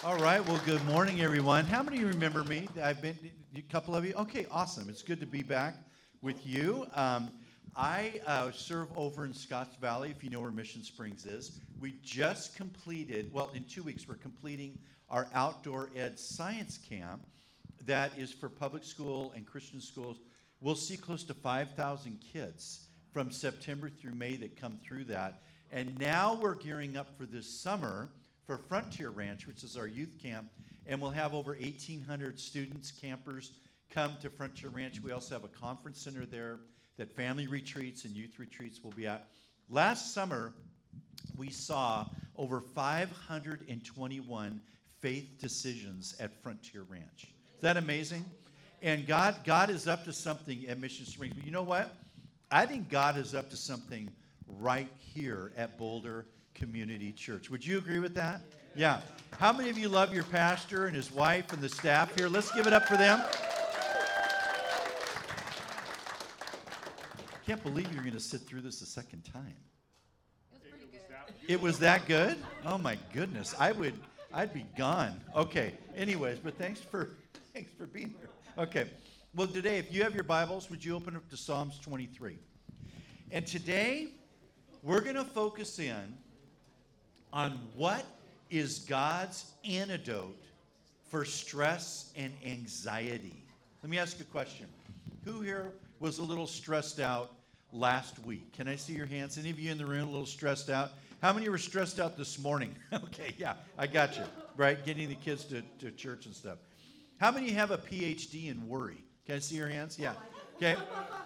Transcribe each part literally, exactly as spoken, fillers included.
All right. Well, good morning, everyone. How many of you remember me? I've been a couple of you. Okay, awesome. It's good to be back with you. Um, I uh, serve over in Scotts Valley, if you know where Mission Springs is. We just completed, well, in two weeks, we're completing our outdoor ed science camp that is for public school and Christian schools. We'll see close to five thousand kids from September through May that come through that. And now we're gearing up for this summer for Frontier Ranch, which is our youth camp, and we'll have over eighteen hundred students, campers, come to Frontier Ranch. We also have a conference center there that family retreats and youth retreats will be at. Last summer, we saw over five hundred twenty-one faith decisions at Frontier Ranch. Is that amazing? And God, God is up to something at Mission Springs. But you know what? I think God is up to something right here at Boulder Community Church. Would you agree with that? Yeah. How many of you love your pastor and his wife and the staff here? Let's give it up for them. I can't believe you're going to sit through this a second time. It was pretty good. It was that good? Oh my goodness. I would I'd be gone. Okay. Anyways, but thanks for thanks for being here. Okay. Well, today, if you have your Bibles, would you open up to Psalms twenty-three? And today, we're going to focus in on what is God's antidote for stress and anxiety. Let me ask you a question. Who here was a little stressed out last week? Can I see your hands? Any of you in the room a little stressed out? How many were stressed out this morning? Okay, yeah, I got you, right? Getting the kids to, to church and stuff. How many have a P H D in worry? Can I see your hands? Yeah. Okay.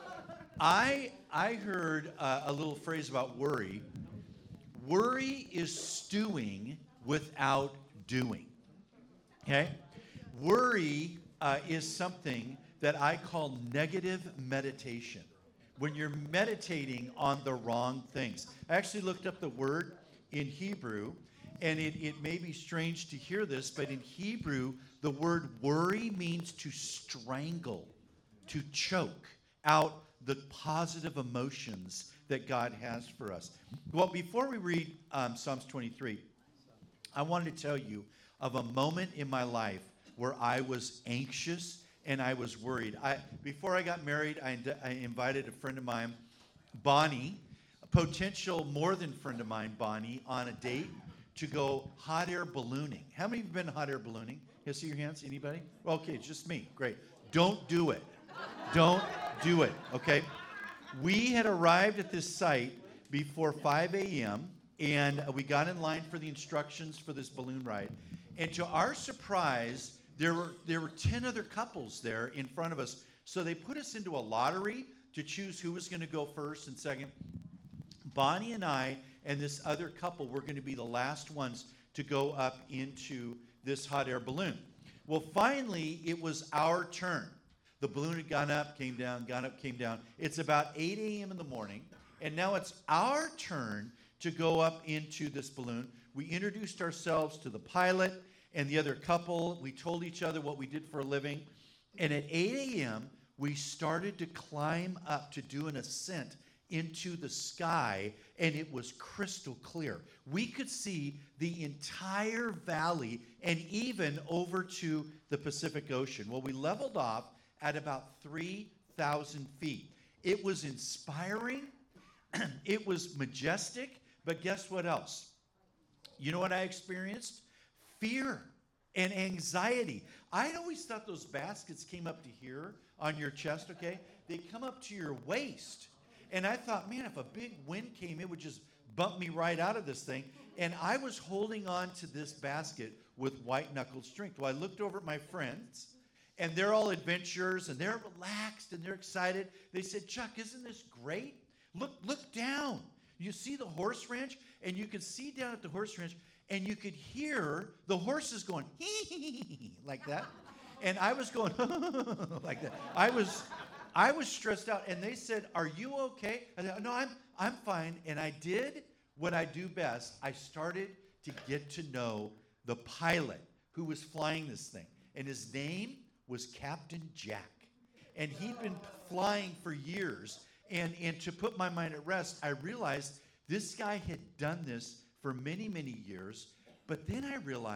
I I heard uh, a little phrase about worry. Worry is stewing without doing. Okay? Worry uh, is something that I call negative meditation. When you're meditating on the wrong things. I actually looked up the word in Hebrew, and it, it may be strange to hear this, but in Hebrew, the word worry means to strangle, to choke out the positive emotions that God has for us. Well, before we read um, Psalms twenty-three, I wanted to tell you of a moment in my life where I was anxious and I was worried. I, before I got married, I, I invited a friend of mine, Bonnie, a potential more than friend of mine, Bonnie, on a date to go hot air ballooning. How many of you have been hot air ballooning? Can I see your hands? Anybody? Okay, just me. Great. Don't do it. Don't do it, okay? We had arrived at this site before five a.m., and we got in line for the instructions for this balloon ride. And to our surprise, there were there were ten other couples there in front of us. So they put us into a lottery to choose who was going to go first and second. Bonnie and I and this other couple were going to be the last ones to go up into this hot air balloon. Well, finally, it was our turn. The balloon had gone up, came down, gone up, came down. It's about eight a.m. in the morning, and now it's our turn to go up into this balloon. We introduced ourselves to the pilot and the other couple. We told each other what we did for a living. And at eight a.m., we started to climb up to do an ascent into the sky, and it was crystal clear. We could see the entire valley and even over to the Pacific Ocean. Well, we leveled off at about three thousand feet. It was inspiring. It was majestic. But guess what else? You know what I experienced? Fear and anxiety. I always thought those baskets came up to here on your chest, okay? They come up to your waist. And I thought, man, if a big wind came, it would just bump me right out of this thing. And I was holding on to this basket with white-knuckled strength. Well, I looked over at my friends, and they're all adventurers, and they're relaxed, and they're excited. They said, Chuck, isn't this great? Look, look down. You see the horse ranch, and you can see down at the horse ranch, and you could hear the horses going, hee, hee, hee, like that. And I was going, like that. I was, I was stressed out, and they said, are you okay? I said, no, I'm, I'm fine. And I did what I do best. I started to get to know the pilot who was flying this thing, and his name was Captain Jack. And he'd been flying for years. And, and to put my mind at rest, I realized this guy had done this for many, many years. But then I realized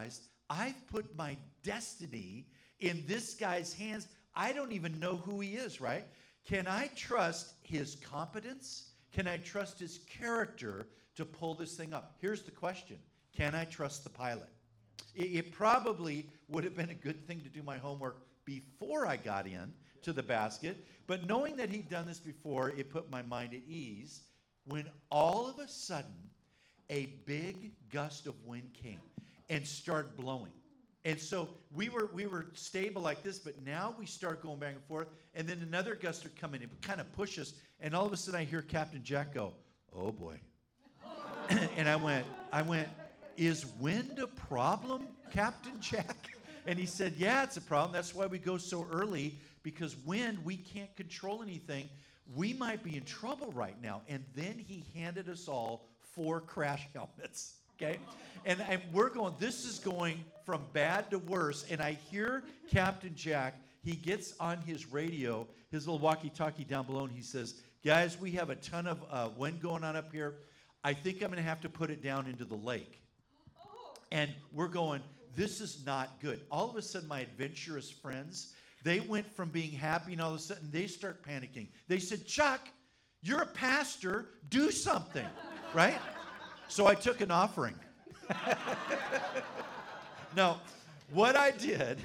I've put my destiny in this guy's hands. I don't even know who he is, right? Can I trust his competence? Can I trust his character to pull this thing up? Here's the question. Can I trust the pilot? It, it probably would have been a good thing to do my homework before I got in to the basket, but knowing that he'd done this before, it put my mind at ease when all of a sudden a big gust of wind came and started blowing. And so we were we were stable like this, but now we start going back and forth, and then another gust would come in. It would kind of push us, and all of a sudden I hear Captain Jack go, "Oh boy." And I went, I went, "Is wind a problem, Captain Jack?" And he said, "Yeah, it's a problem. That's why we go so early, because wind, we can't control anything. We might be in trouble right now." And then he handed us all four crash helmets. Okay? And, and we're going, this is going from bad to worse. And I hear Captain Jack, he gets on his radio, his little walkie-talkie down below, and he says, "Guys, we have a ton of uh, wind going on up here. I think I'm going to have to put it down into the lake." And we're going, this is not good. All of a sudden, my adventurous friends, they went from being happy, and all of a sudden, they start panicking. They said, "Chuck, you're a pastor. Do something." Right? So I took an offering. No, what I did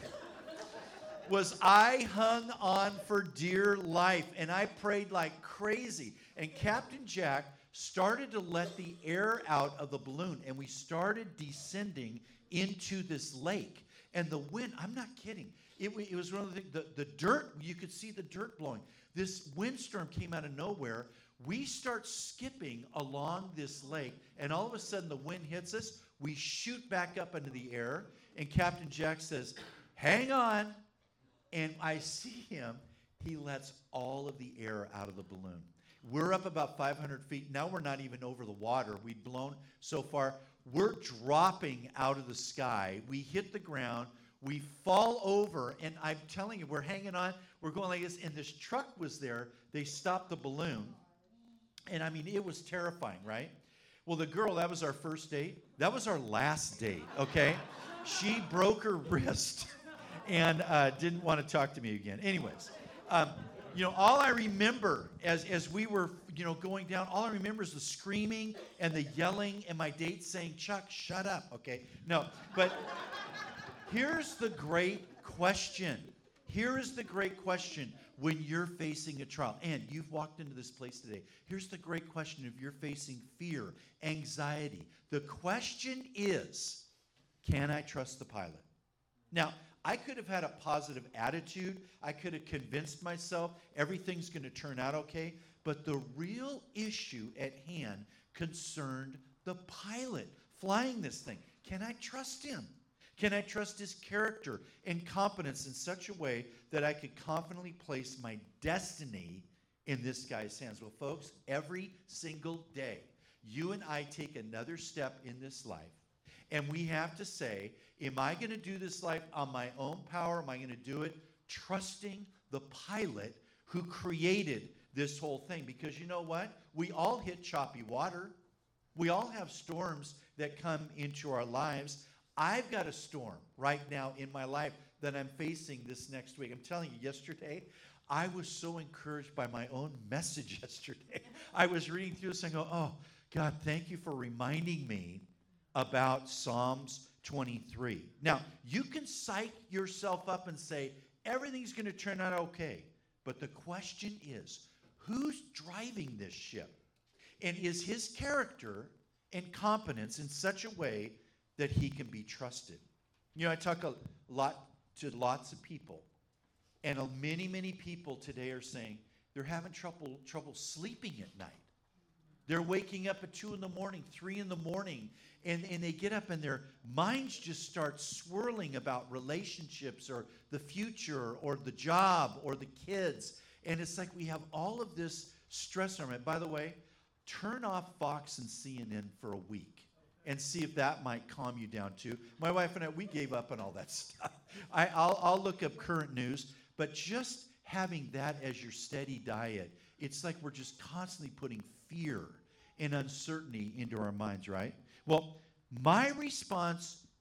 was I hung on for dear life, and I prayed like crazy. And Captain Jack started to let the air out of the balloon, and we started descending into this lake. And the wind, I'm not kidding, it, it was one of the, the, the dirt, you could see the dirt blowing. This windstorm came out of nowhere. We start skipping along this lake, and all of a sudden the wind hits us. We shoot back up into the air, and Captain Jack says, "Hang on." And I see him. He lets all of the air out of the balloon. We're up about five hundred feet. Now we're not even over the water. We'd blown so far. We're dropping out of the sky. We hit the ground. We fall over, and I'm telling you, we're hanging on. We're going like this, and this truck was there. They stopped the balloon. And I mean, it was terrifying, right? Well, the girl, that was our first date. That was our last date, okay? She broke her wrist and uh, didn't want to talk to me again. Anyways, um, you know, all I remember as, as we were, you know, going down, all I remember is the screaming and the yelling and my date saying, "Chuck, shut up," okay? No, but here's the great question. Here is the great question when you're facing a trial. And you've walked into this place today. Here's the great question if you're facing fear, anxiety. The question is, can I trust the pilot? Now, I could have had a positive attitude. I could have convinced myself everything's going to turn out okay. But the real issue at hand concerned the pilot flying this thing. Can I trust him? Can I trust his character and competence in such a way that I could confidently place my destiny in this guy's hands? Well, folks, every single day, you and I take another step in this life, and we have to say, am I going to do this life on my own power? Am I going to do it trusting the pilot who created this whole thing? Because you know what? We all hit choppy water. We all have storms that come into our lives. I've got a storm right now in my life that I'm facing this next week. I'm telling you, yesterday, I was so encouraged by my own message yesterday. I was reading through this and go, "Oh, God, thank you for reminding me about Psalms twenty-three. Now, you can psych yourself up and say, everything's going to turn out okay. But the question is, who's driving this ship? And is his character and competence in such a way that he can be trusted? You know, I talk a lot to lots of people, and many, many people today are saying they're having trouble trouble sleeping at night. They're waking up at two in the morning, three in the morning, and, and they get up and their minds just start swirling about relationships or the future or the job or the kids. And it's like we have all of this stress on it. By the way, turn off Fox and C N N for a week and see if that might calm you down too. My wife and I, we gave up on all that stuff. I, I'll, I'll look up current news, but just having that as your steady diet, it's like we're just constantly putting fear and uncertainty into our minds, right? Well, my response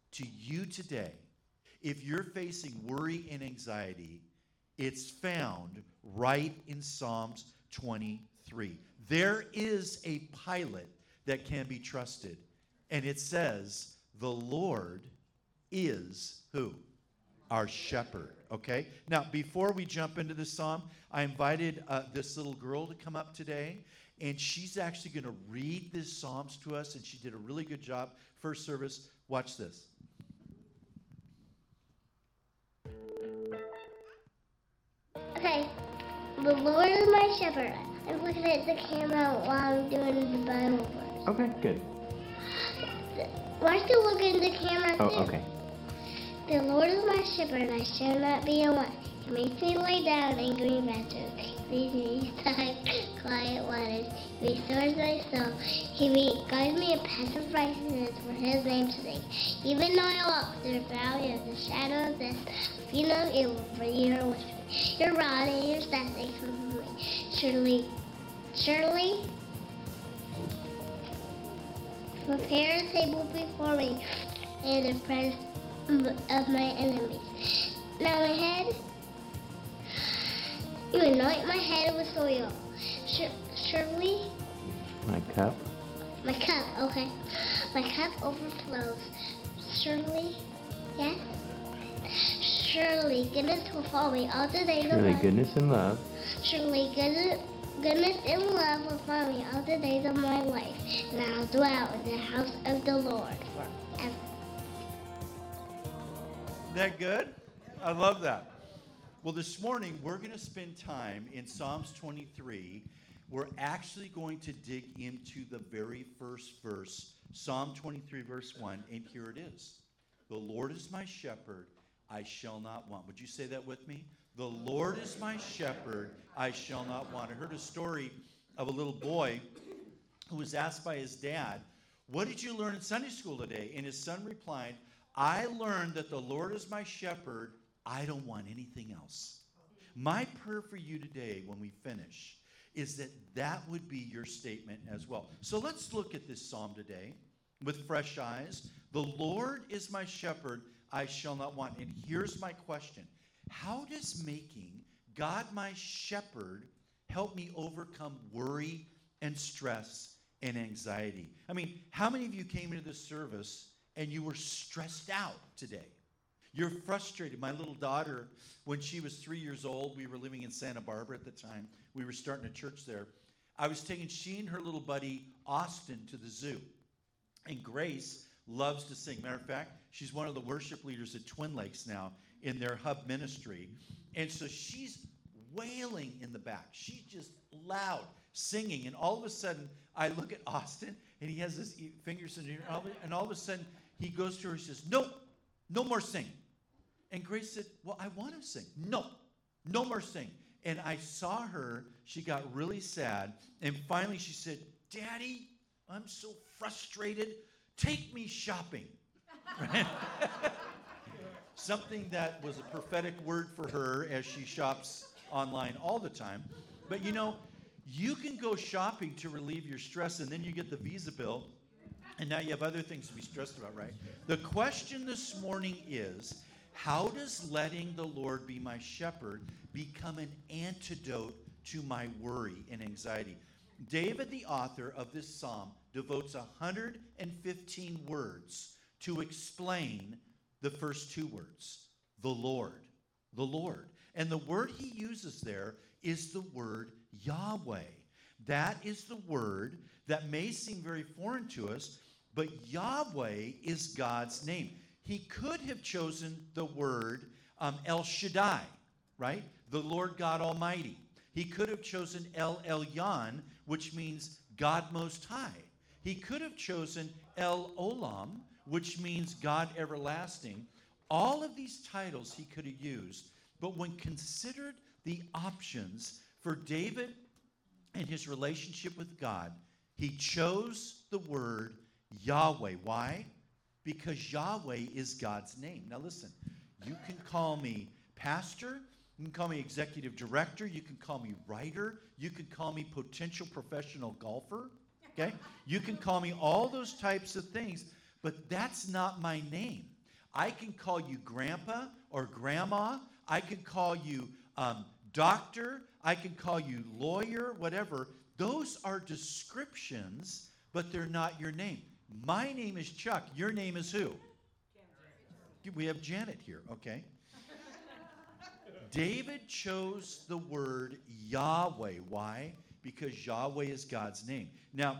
to you today, if you're facing worry and anxiety, it's found right in Psalms twenty-three. There is a pilot that can be trusted, and it says, the Lord is who? Our shepherd, okay? Now, before we jump into this psalm, I invited uh, this little girl to come up today, and she's actually going to read this psalms to us, and she did a really good job. First service, watch this. Okay, the Lord is my shepherd. I'm looking at the camera while I'm doing the Bible verse. Okay, good. Why still look in the camera Oh, too? okay. The Lord is my shepherd, I shall not be in want. He makes me lie down in green pastures. He leads me beside quiet waters. He restores my soul. He re- guides me in paths of righteousness for his name's sake. Even though I walk through the valley of the shadow of death, I fear no evil, for you are with me. Your rod and your staff, they comfort me. Surely, surely, prepare a table before me in the presence of my enemies. Now my head, you anoint my head with oil. Sur- surely, My cup. my cup, okay. My cup overflows. Surely, yeah? Surely goodness will follow me all the days of Surely my goodness and love Surely goodness, goodness and love will follow me all the days of my life, and I'll dwell in the house of the Lord forever. Isn't that good? I love that. Well, this morning we're going to spend time in Psalms twenty-three. We're actually going to dig into the very first verse, Psalm twenty-three, verse one, and here it is. The Lord is my shepherd, I shall not want. Would you say that with me? The Lord is my shepherd, I shall not want. I heard a story of a little boy who was asked by his dad, what did you learn in Sunday school today? And his son replied, I learned that the Lord is my shepherd, I don't want anything else. My prayer for you today when we finish is that that would be your statement as well. So let's look at this psalm today with fresh eyes. The Lord is my shepherd, I shall not want. And here's my question. How does making God my shepherd help me overcome worry and stress and anxiety? I mean, how many of you came into this service and you were stressed out today? You're frustrated. My little daughter, when she was three years old, we were living in Santa Barbara at the time. We were starting a church there. I was taking she and her little buddy, Austin, to the zoo. And Grace loves to sing. Matter of fact, she's one of the worship leaders at Twin Lakes now in their hub ministry. And so she's wailing in the back. She's just loud singing. And all of a sudden, I look at Austin, and he has his fingers in here. And all of a sudden, he goes to her and says, no, no more singing. And Grace said, well, I want to sing. No, no more singing. And I saw her. She got really sad. And finally, she said, Daddy, I'm so frustrated. Take me shopping. Right? Something that was a prophetic word for her as she shops online all the time. But you know, you can go shopping to relieve your stress, and then you get the Visa bill, and now you have other things to be stressed about, right? The question this morning is, how does letting the Lord be my shepherd become an antidote to my worry and anxiety? David, the author of this psalm, devotes one hundred fifteen words to explain the first two words, the Lord, the Lord. And the word he uses there is the word Yahweh. That is the word that may seem very foreign to us, but Yahweh is God's name. He could have chosen the word um, El Shaddai, right? The Lord God Almighty. He could have chosen El Elyon, which means God Most High. He could have chosen El Olam, which means God Everlasting. All of these titles he could have used, but when considered the options for David and his relationship with God, he chose the word Yahweh. Why? Because Yahweh is God's name. Now listen, you can call me pastor, you can call me executive director, you can call me writer, you can call me potential professional golfer, okay? You can call me all those types of things, but that's not my name. I can call you grandpa or grandma. I can call you um, doctor. I can call you lawyer, whatever. Those are descriptions, but they're not your name. My name is Chuck. Your name is who? We have Janet here, okay? David chose the word Yahweh. Why? Because Yahweh is God's name. Now,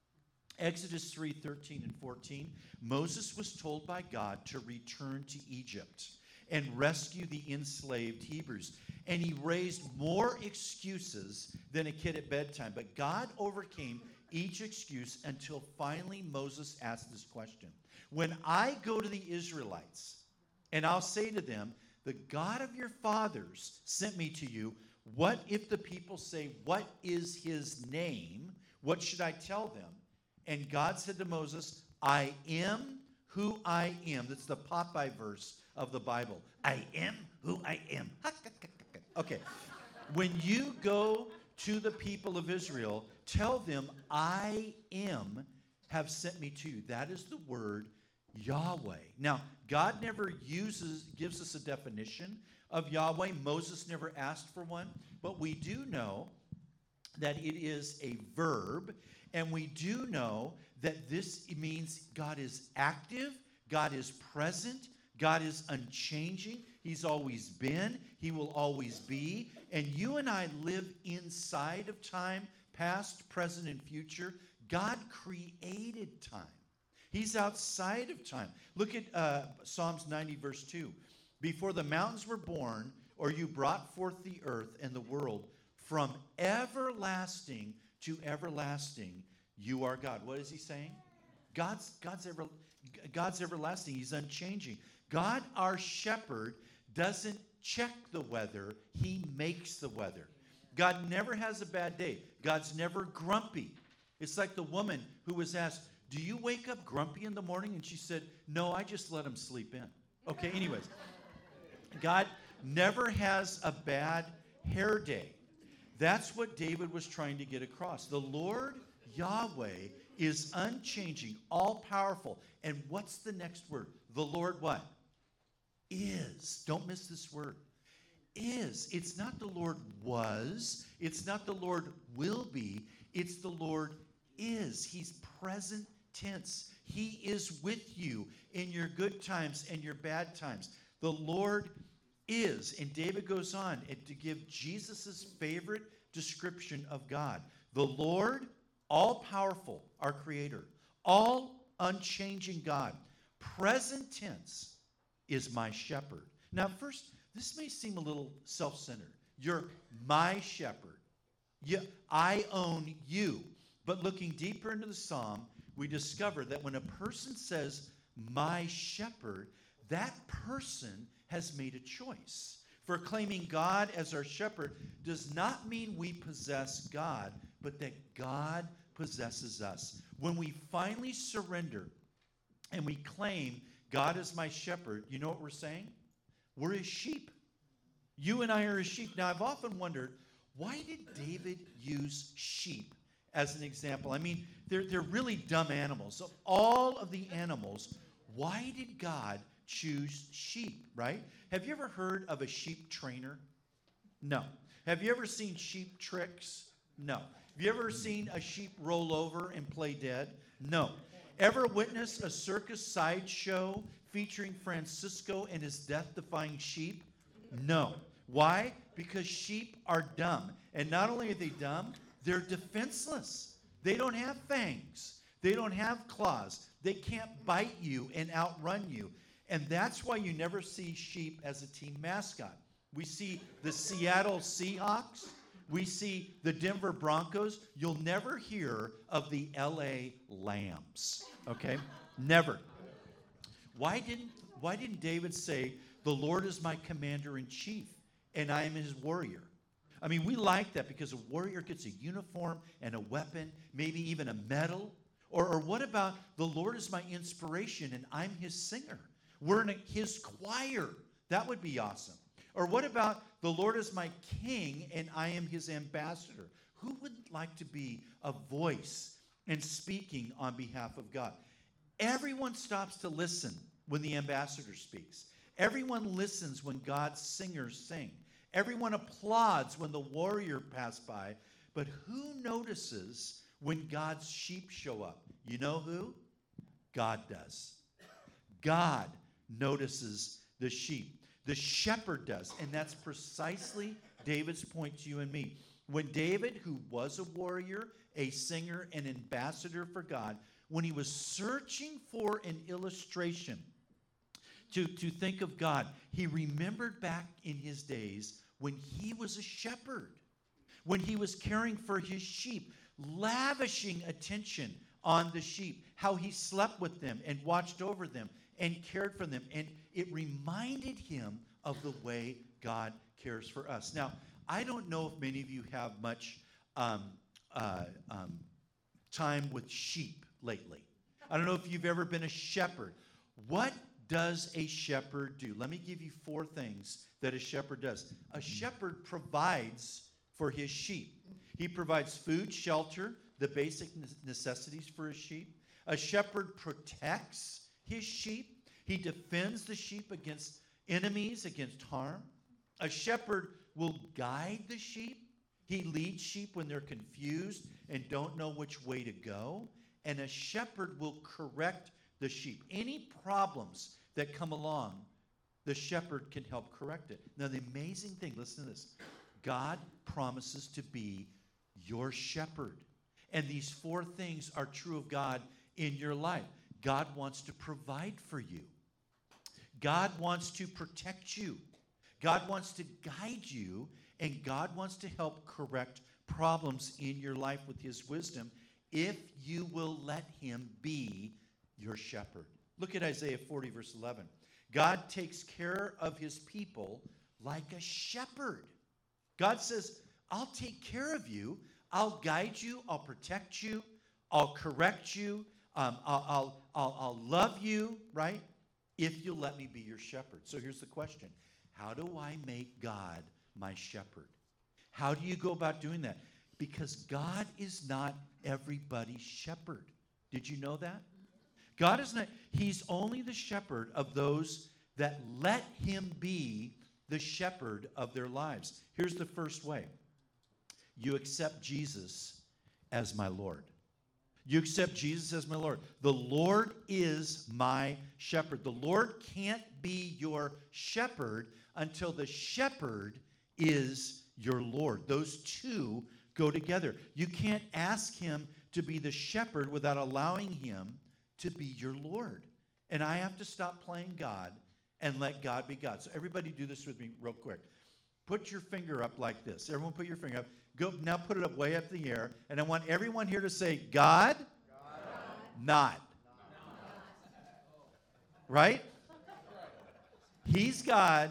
Exodus three, thirteen and fourteen, Moses was told by God to return to Egypt and rescue the enslaved Hebrews. And he raised more excuses than a kid at bedtime. But God overcame each excuse until finally Moses asked this question. When I go to the Israelites and I'll say to them, the God of your fathers sent me to you, what if the people say, what is his name? What should I tell them? And God said to Moses, I am who I am. That's the Popeye verse of the Bible. I am who I am. Okay. When you go to the people of Israel, tell them, I am have sent me to you. That is the word Yahweh. Now, God never uses, gives us a definition of Yahweh. Moses never asked for one. But we do know that it is a verb. And we do know that this means God is active, God is present, God is unchanging. He's always been, he will always be. And you and I live inside of time, past, present, and future. God created time. He's outside of time. Look at uh, Psalms ninety, verse two. Before the mountains were born, or you brought forth the earth and the world, from everlasting to everlasting, you are God. What is he saying? God's, God's, ever, God's everlasting. He's unchanging. God, our shepherd, doesn't check the weather. He makes the weather. God never has a bad day. God's never grumpy. It's like the woman who was asked, do you wake up grumpy in the morning? And she said, no, I just let him sleep in. Okay, anyways. God never has a bad hair day. That's what David was trying to get across. The Lord Yahweh is unchanging, all-powerful. And what's the next word? The Lord what? Is. Don't miss this word. Is. It's not the Lord was. It's not the Lord will be. It's the Lord is. He's present tense. He is with you in your good times and your bad times. The Lord is. And David goes on to give Jesus' favorite description of God. The Lord, all-powerful, our Creator, all unchanging God, present tense, is my shepherd. Now, first, this may seem a little self-centered. You're my shepherd. You, I own you. But looking deeper into the psalm, we discover that when a person says, my shepherd, that person has made a choice. For claiming God as our shepherd does not mean we possess God, but that God possesses us. When we finally surrender and we claim God is my shepherd, you know what we're saying? We're his sheep. You and I are his sheep. Now, I've often wondered, why did David use sheep as an example? I mean, they're, they're really dumb animals. Of all of the animals, why did God choose sheep, right? Have you ever heard of a sheep trainer? No. Have you ever seen sheep tricks? No. Have you ever seen a sheep roll over and play dead? No. Ever witnessed a circus sideshow featuring Francisco and his death-defying sheep? No. Why? Because sheep are dumb. And not only are they dumb, they're defenseless. They don't have fangs. They don't have claws. They can't bite you and outrun you. And that's why you never see sheep as a team mascot. We see the Seattle Seahawks. We see the Denver Broncos. You'll never hear of the L A Lambs. Okay? Never. Why didn't, why didn't David say, the Lord is my commander-in-chief, and I am his warrior? I mean, we like that because a warrior gets a uniform and a weapon, maybe even a medal. Or, or what about the Lord is my inspiration, and I'm his singer? We're in a, his choir. That would be awesome. Or what about the Lord is my king and I am his ambassador? Who would like to be a voice and speaking on behalf of God? Everyone stops to listen when the ambassador speaks. Everyone listens when God's singers sing. Everyone applauds when the warrior passed by. But who notices when God's sheep show up? You know who? God does. God notices the sheep. The shepherd does. And that's precisely David's point to you and me. When David, who was a warrior, a singer, an ambassador for God, when he was searching for an illustration to, to think of God, he remembered back in his days when he was a shepherd, when he was caring for his sheep, lavishing attention on the sheep, how he slept with them and watched over them and cared for them. And it reminded him of the way God cares for us. Now, I don't know if many of you have much um, uh, um, time with sheep lately. I don't know if you've ever been a shepherd. What does a shepherd do? Let me give you four things that a shepherd does. A shepherd provides for his sheep. He provides food, shelter, the basic necessities for his sheep. A shepherd protects his sheep. He defends the sheep against enemies, against harm. A shepherd will guide the sheep. He leads sheep when they're confused and don't know which way to go. And a shepherd will correct the sheep. Any problems that come along, the shepherd can help correct it. Now, the amazing thing, listen to this. God promises to be your shepherd. And these four things are true of God in your life. God wants to provide for you. God wants to protect you. God wants to guide you, and God wants to help correct problems in your life with his wisdom if you will let him be your shepherd. Look at Isaiah forty, verse eleven. God takes care of his people like a shepherd. God says, I'll take care of you. I'll guide you. I'll protect you. I'll correct you. Um, I'll, I'll, I'll, I'll love you, right? If you'll let me be your shepherd. So here's the question. How do I make God my shepherd? How do you go about doing that? Because God is not everybody's shepherd. Did you know that? God is not. He's only the shepherd of those that let him be the shepherd of their lives. Here's the first way. You accept Jesus as my Lord. You accept Jesus as my Lord. The Lord is my shepherd. The Lord can't be your shepherd until the shepherd is your Lord. Those two go together. You can't ask him to be the shepherd without allowing him to be your Lord. And I have to stop playing God and let God be God. So everybody do this with me real quick. Put your finger up like this. Everyone put your finger up. Go now, put it up way up in the air. And I want everyone here to say, God, God. Not. Right? He's God,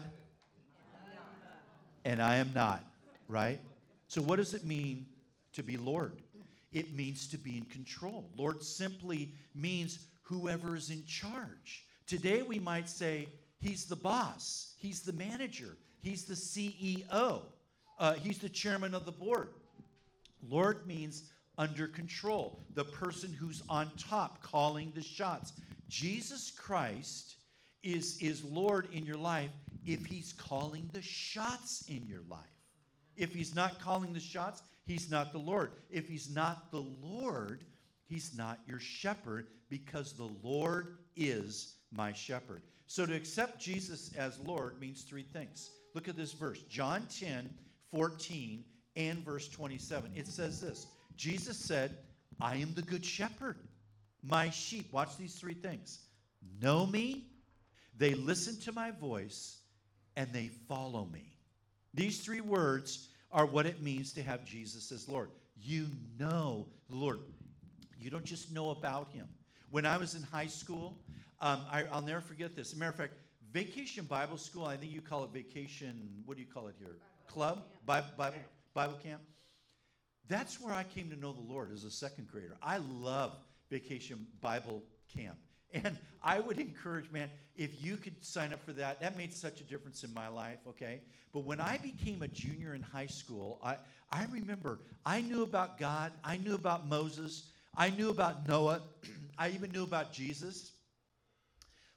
and I am not. Right? So what does it mean to be Lord? It means to be in control. Lord simply means whoever is in charge. Today we might say, he's the boss. He's the manager. He's the C E O. Uh, he's the chairman of the board. Lord means under control, the person who's on top, calling the shots. Jesus Christ is, is Lord in your life if he's calling the shots in your life. If he's not calling the shots, he's not the Lord. If he's not the Lord, he's not your shepherd, because the Lord is my shepherd. So to accept Jesus as Lord means three things. Look at this verse, John ten, fourteen, and verse twenty-seven. It says this, Jesus said, I am the good shepherd. My sheep, watch these three things, know me, they listen to my voice, and they follow me. These three words are what it means to have Jesus as Lord. You know the Lord. You don't just know about him. When I was in high school, um, I, I'll never forget this. As a matter of fact, Vacation Bible School, I think you call it vacation, what do you call it here? Club? Bible, Bible, Bible camp? That's where I came to know the Lord as a second grader. I love Vacation Bible Camp. And I would encourage, man, if you could sign up for that, that made such a difference in my life, okay? But when I became a junior in high school, I, I remember I knew about God. I knew about Moses. I knew about Noah. I even knew about Jesus.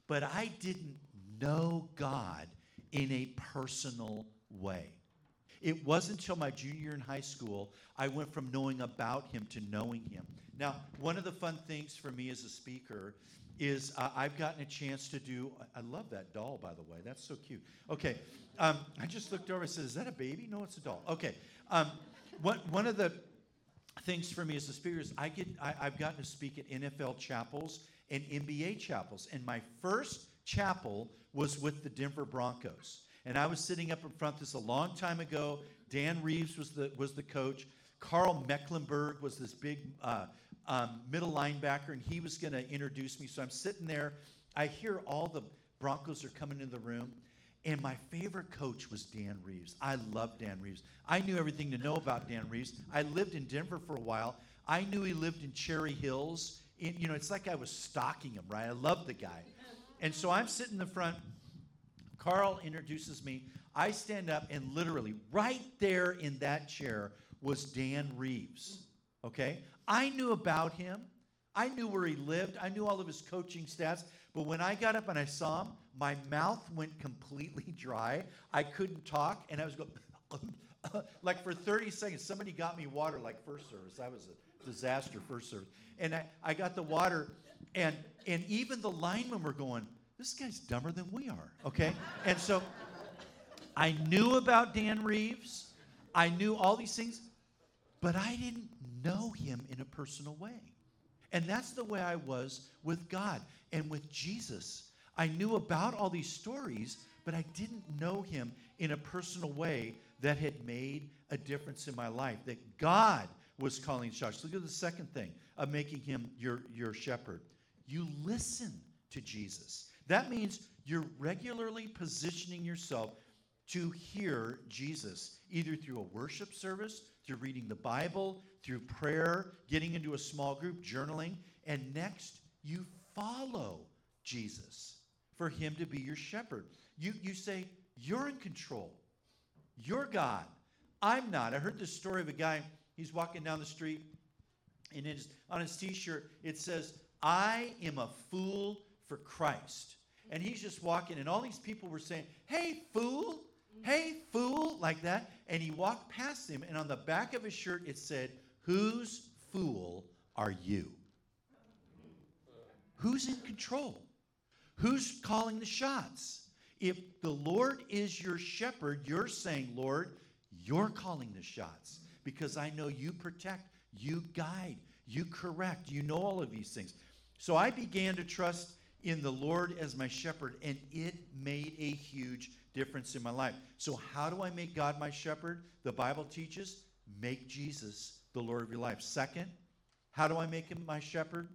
but I didn't know God in a personal way. It wasn't until my junior year in high school I went from knowing about him to knowing him. Now, one of the fun things for me as a speaker is uh, I've gotten a chance to do, I love that doll, by the way. That's so cute. Okay, um, I just looked over and said, is that a baby? No, it's a doll. Okay, um, one, one of the things for me as a speaker is I get, I, I've gotten to speak at N F L chapels and N B A chapels. And my first chapel was with the Denver Broncos. And I was sitting up in front. This a long time ago. Dan Reeves was the was the coach. Carl Mecklenburg was this big uh, um, middle linebacker, and he was going to introduce me. So I'm sitting there. I hear all the Broncos are coming into the room, and my favorite coach was Dan Reeves. I love Dan Reeves. I knew everything to know about Dan Reeves. I lived in Denver for a while. I knew he lived in Cherry Hills. In, you know, it's like I was stalking him, right? I loved the guy. And so I'm sitting in the front. Carl introduces me. I stand up, and literally right there in that chair was Dan Reeves, okay? I knew about him. I knew where he lived. I knew all of his coaching stats. But when I got up and I saw him, my mouth went completely dry. I couldn't talk, and I was going, like for thirty seconds, somebody got me water like first service. That was a disaster first service. And I, I got the water, and and even the linemen were going, this guy's dumber than we are, okay? And so I knew about Dan Reeves. I knew all these things, but I didn't know him in a personal way. And that's the way I was with God and with Jesus. I knew about all these stories, but I didn't know him in a personal way that had made a difference in my life, that God was calling shots. Look at the second thing of making him your, your shepherd. You listen to Jesus. That means you're regularly positioning yourself to hear Jesus, either through a worship service, through reading the Bible, through prayer, getting into a small group, journaling, and next, you follow Jesus for him to be your shepherd. You, you say, you're in control. You're God. I'm not. I heard this story of a guy, he's walking down the street, and his, on his t-shirt, it says, I am a fool for Christ. And he's just walking, and all these people were saying, hey, fool, hey, fool, like that. And he walked past him, and on the back of his shirt, it said, whose fool are you? Who's in control? Who's calling the shots? If the Lord is your shepherd, you're saying, Lord, you're calling the shots because I know you protect, you guide, you correct, you know all of these things. So I began to trust in the Lord as my shepherd, and it made a huge difference in my life. So how do I make God my shepherd? The Bible teaches, make Jesus the Lord of your life. Second, how do I make him my shepherd?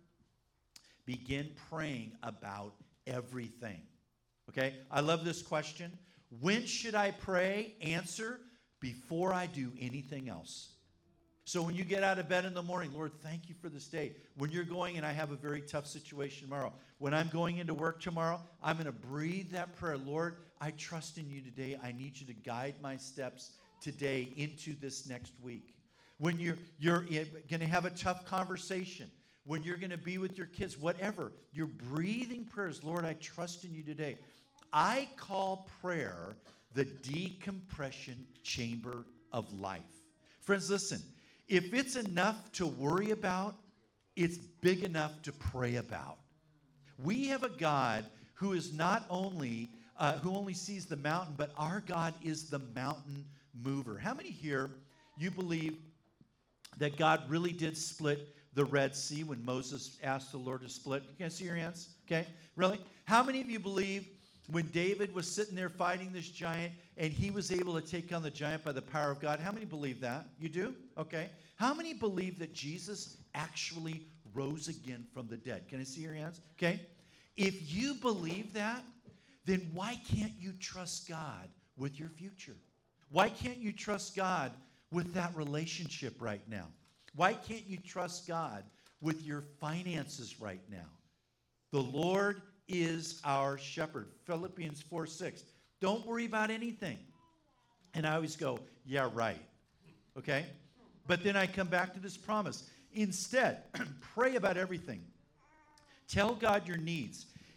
Begin praying about everything. Okay? I love this question. When should I pray? Answer, before I do anything else. So when you get out of bed in the morning, Lord, thank you for this day. When you're going, and I have a very tough situation tomorrow. When I'm going into work tomorrow, I'm going to breathe that prayer. Lord, I trust in you today. I need you to guide my steps today into this next week. When you're, you're going to have a tough conversation, when you're going to be with your kids, whatever, you're breathing prayers. Lord, I trust in you today. I call prayer the decompression chamber of life. Friends, listen. If it's enough to worry about, it's big enough to pray about. We have a God who is not only, uh, who only sees the mountain, but our God is the mountain mover. How many here, you believe that God really did split the Red Sea when Moses asked the Lord to split? Can I see your hands? Okay, really? How many of you believe when David was sitting there fighting this giant and he was able to take on the giant by the power of God? How many believe that? You do? Okay. How many believe that Jesus actually rose again from the dead? Can I see your hands? Okay. If you believe that, then why can't you trust God with your future? Why can't you trust God with that relationship right now? Why can't you trust God with your finances right now? The Lord is our shepherd. Philippians four six. Don't worry about anything. And I always go, yeah, right. Okay? But then I come back to this promise. Instead, pray about everything. Tell God your needs.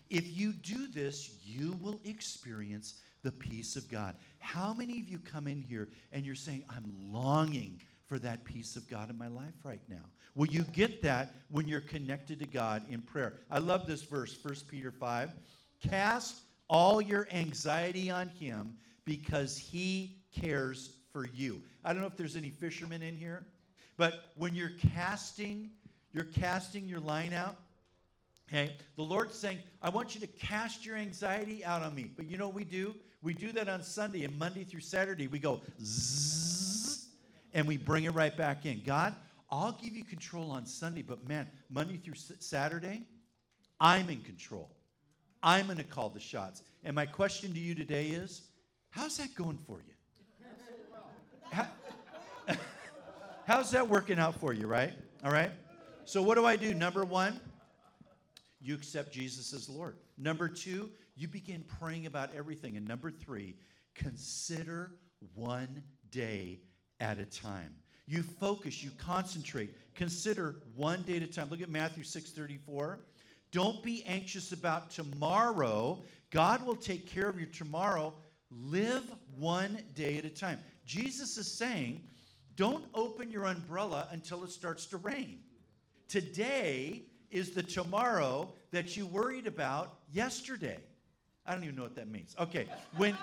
If you do this, you will experience the peace of God. How many of you come in here and you're saying, I'm longing for that peace of God in my life right now? Well, you get that when you're connected to God in prayer. I love this verse, First Peter five. Cast all your anxiety on him because he cares for you. I don't know if there's any fishermen in here, but when you're casting, you're casting your line out, okay? The Lord's saying, I want you to cast your anxiety out on me. But you know what we do? We do that on Sunday, and Monday through Saturday, we go zzz, and we bring it right back in. God, I'll give you control on Sunday, but man, Monday through S- Saturday, I'm in control. I'm going to call the shots. And my question to you today is, how's that going for you? How, how's that working out for you, right? All right? So what do I do? Number one, you accept Jesus as Lord. Number two, you begin praying about everything. And number three, consider one day at a time. You focus, you concentrate. Consider one day at a time. Look at Matthew six thirty-four. Don't be anxious about tomorrow. God will take care of your tomorrow. Live one day at a time. Jesus is saying, don't open your umbrella until it starts to rain. Today is the tomorrow that you worried about yesterday. I don't even know what that means. Okay, when,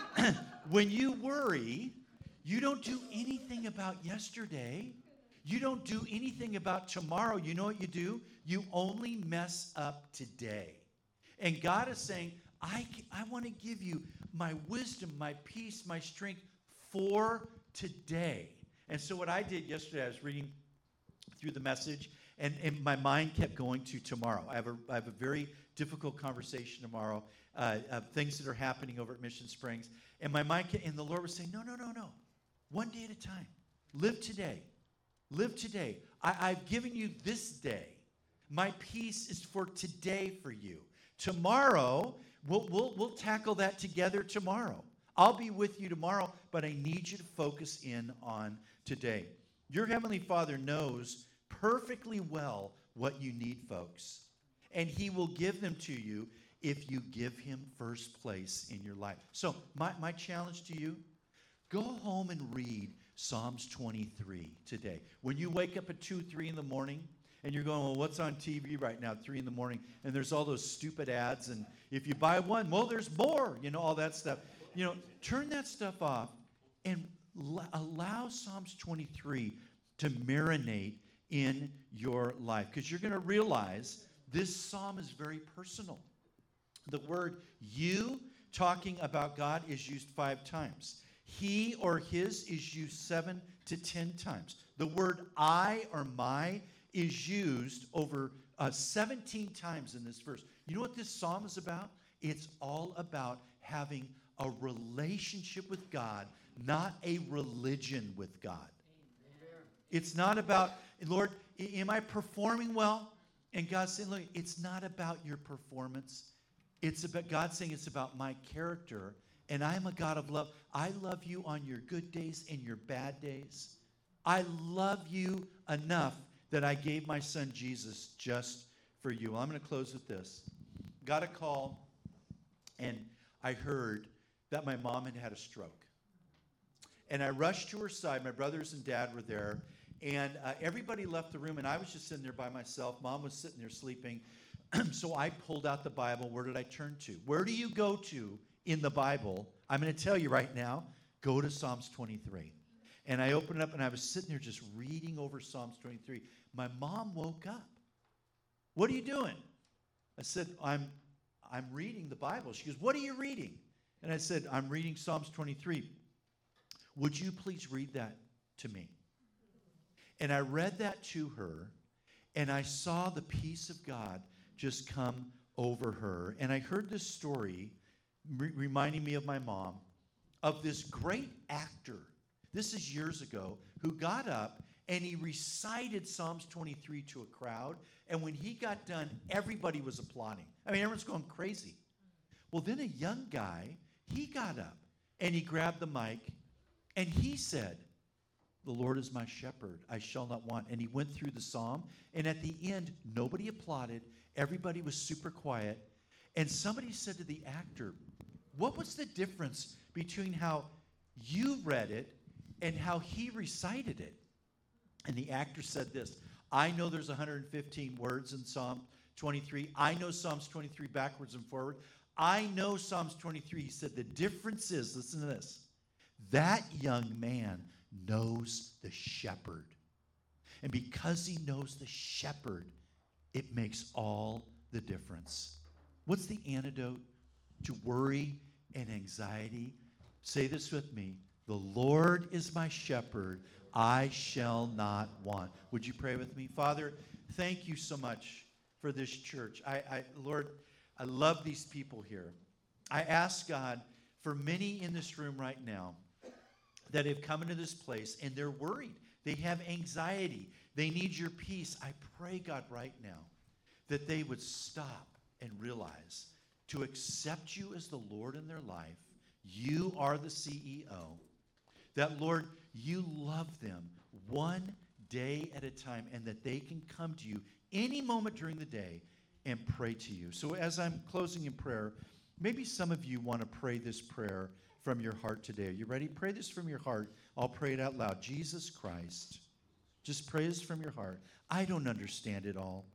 when you worry, you don't do anything about yesterday. You don't do anything about tomorrow. You know what you do? You only mess up today. And God is saying, I, I want to give you my wisdom, my peace, my strength for today. And so what I did yesterday, I was reading through the message, and, and my mind kept going to tomorrow. I have a, I have a very difficult conversation tomorrow, uh, of things that are happening over at Mission Springs. And my mind kept, and the Lord was saying, no, no, no, no. One day at a time. Live today. Live today. I, I've given you this day. My peace is for today for you. Tomorrow, we'll, we'll, we'll tackle that together tomorrow. I'll be with you tomorrow, but I need you to focus in on today. Your Heavenly Father knows perfectly well what you need, folks. And He will give them to you if you give Him first place in your life. So my, my challenge to you, go home and read Psalms twenty-three today. When you wake up at two, three in the morning, and you're going, well, what's on T V right now at three in the morning? And there's all those stupid ads, and if you buy one, well, there's more, you know, all that stuff. You know, turn that stuff off and l- allow Psalms twenty-three to marinate in your life, because you're going to realize this psalm is very personal. The word you, talking about God, is used five times. He or his is used seven to ten times. The word I or my is used over uh, seventeen times in this verse. You know what this psalm is about? It's all about having a relationship with God, not a religion with God. Amen. It's not about, Lord, am I performing well? And God's saying, look, it's not about your performance. It's about, God saying it's about my character. And I'm a God of love. I love you on your good days and your bad days. I love you enough that I gave my son Jesus just for you. Well, I'm going to close with this. Got a call, and I heard that my mom had had a stroke. And I rushed to her side. My brothers and dad were there. And uh, everybody left the room, and I was just sitting there by myself. Mom was sitting there sleeping. So I pulled out the Bible. Where did I turn to? Where do you go to in the Bible? I'm going to tell you right now, go to Psalms twenty-three. And I opened it up, and I was sitting there just reading over Psalms twenty-three. My mom woke up. What are you doing? I said, I'm, I'm reading the Bible. She goes, what are you reading? And I said, I'm reading Psalms twenty-three. Would you please read that to me? And I read that to her, and I saw the peace of God just come over her. And I heard this story re- reminding me of my mom, of this great actor. This is years ago, who got up and he recited Psalms twenty-three to a crowd. And when he got done, everybody was applauding. I mean, everyone's going crazy. Well, then a young guy, he got up and he grabbed the mic and he said, the Lord is my shepherd, I shall not want. And he went through the psalm. And at the end, nobody applauded. Everybody was super quiet. And somebody said to the actor, what was the difference between how you read it and how he recited it? And the actor said this, I know there's one hundred fifteen words in Psalm twenty-three. I know Psalms twenty-three backwards and forward. I know Psalms twenty-three. He said the difference is, listen to this, that young man knows the shepherd. And because he knows the shepherd, it makes all the difference. What's the antidote to worry and anxiety? Say this with me. The Lord is my shepherd. I shall not want. Would you pray with me? Father, thank you so much for this church. I, I Lord, I love these people here. I ask God for many in this room right now that have come into this place and they're worried. They have anxiety. They need your peace. I pray, God, right now that they would stop and realize to accept you as the Lord in their life. You are the C E O. That, Lord, you love them one day at a time and that they can come to you any moment during the day and pray to you. So as I'm closing in prayer, maybe some of you want to pray this prayer from your heart today. Are you ready? Pray this from your heart. I'll pray it out loud. Jesus Christ, just pray this from your heart. I don't understand it all.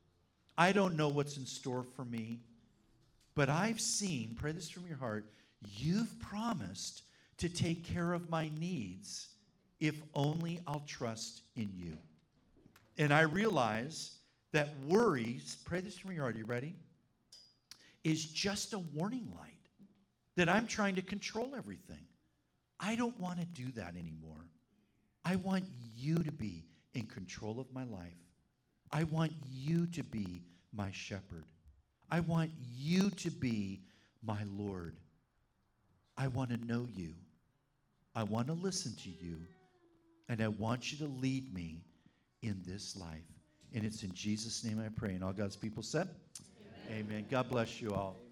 I don't know what's in store for me, but I've seen, pray this from your heart, you've promised to take care of my needs if only I'll trust in you. And I realize that worry, pray this from your heart, are you ready? Is just a warning light that I'm trying to control everything. I don't want to do that anymore. I want you to be in control of my life. I want you to be my shepherd. I want you to be my Lord. I want to know you. I want to listen to you. And I want you to lead me in this life. And it's in Jesus' name I pray. And all God's people said, amen. Amen. God bless you all.